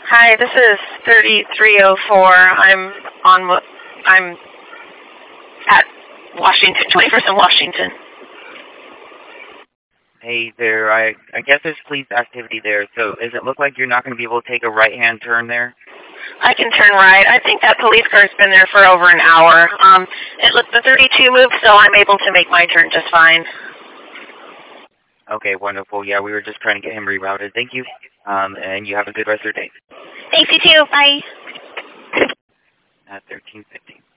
Hi, this is 3304. I'm at Washington, 21st and Washington. Hey there, I guess there's police activity there, so does it look like you're not going to be able to take a right-hand turn there? I can turn right. I think that police car's been there for over an hour. The 32 moved, so I'm able to make my turn just fine. Okay, wonderful. Yeah, we were just trying to get him rerouted. Thank you, and you have a good rest of your day. Thanks, you too. Bye. At 13:15.